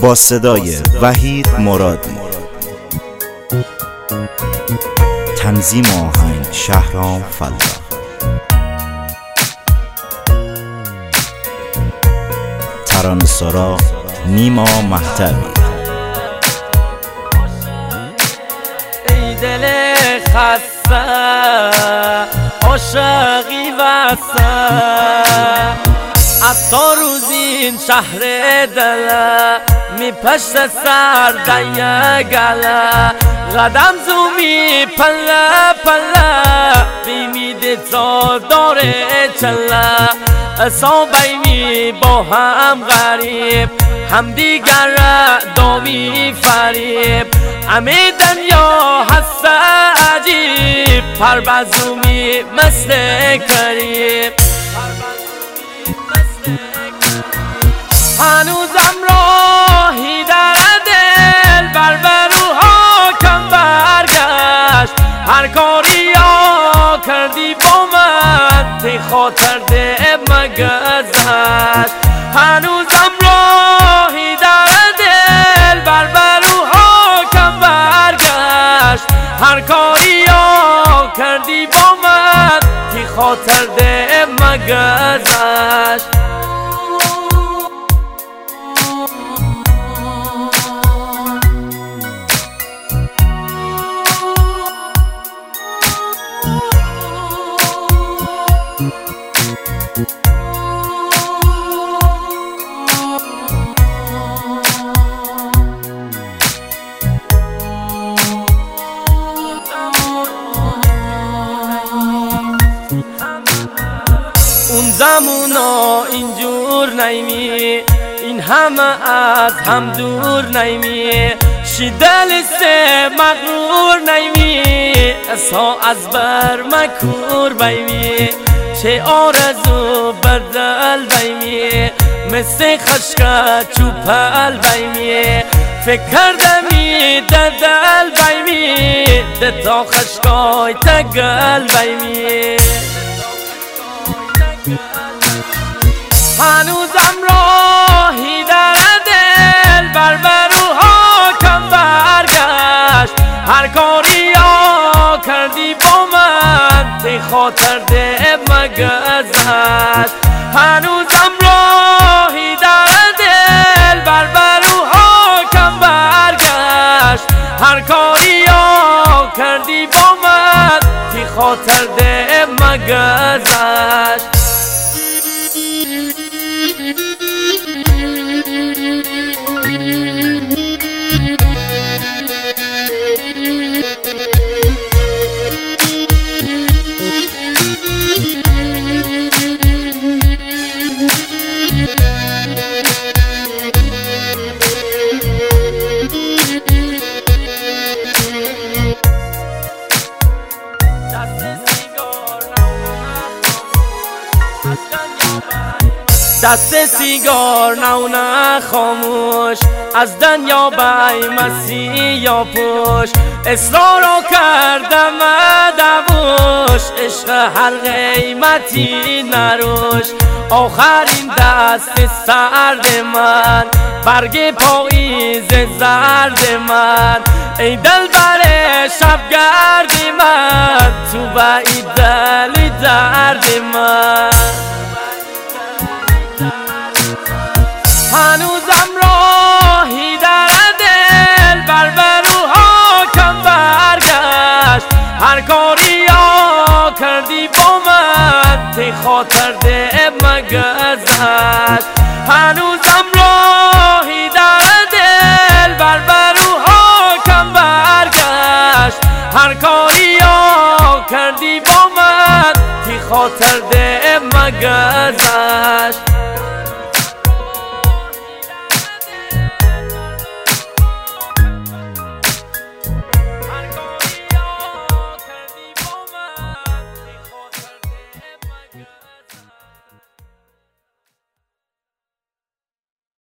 با صدای وحید مرادی، تنظیم آهنگ شهرام فلاح، ترانه‌سرا نیما مهدوی. ای دل خسته عاشقی وسط، حتی روز این شهر دل می پشت سر دنیا گله، قدم زومی پله پله بیمیده تا داره چله، اصابه می با هم غریب هم دیگر دامی فریب، همه دنیا هست عجیب پربزومی مثل کریم. هنوزم راهی در دل بربروها کم برگشت، هر کاری ها کردی با من تی خاطر ده مگذشت. هنوزم راهی در دل بربروها کم برگشت، هر کاری ها کردی با من تی خاطر ده مگذشت. اون زمونا اینجور نیمی، این همه از هم دور نیمی، شی دل سه مغرور نیمی، اصها از بر مکور بیمی، چه آرزو بدل بیمی، مثل خشکا چوپل بیمی، فکر کردمی ددل بیمی، دتا خشکای تگل بیمی. هنوزم راهی در دل بربروها کم برگشت، هر کاری ها کردی با من تی خاطر ده مگذشت. هنوزم راهی در دل بربروها کم برگشت، هر کاری ها کردی با من تی خاطر ده مگذشت. دست سیگار نونه خاموش، از دنیا بای مسیح پوش، اصرارو کردم دوش، عشق هر قیمتی نروش. آخرین دست سرد من، برگ پاییز زرد من، ای دل بر شبگردی من، تو با ای دل درد من. هنوزم راهی در دل بربروها کم برگشت، هر کاری ها کردی با من تی خاطر ده مگذشت. هنوزم راهی در دل بربروها کم برگشت، هر کاری ها کردی با من تی خاطر ده مگذشت.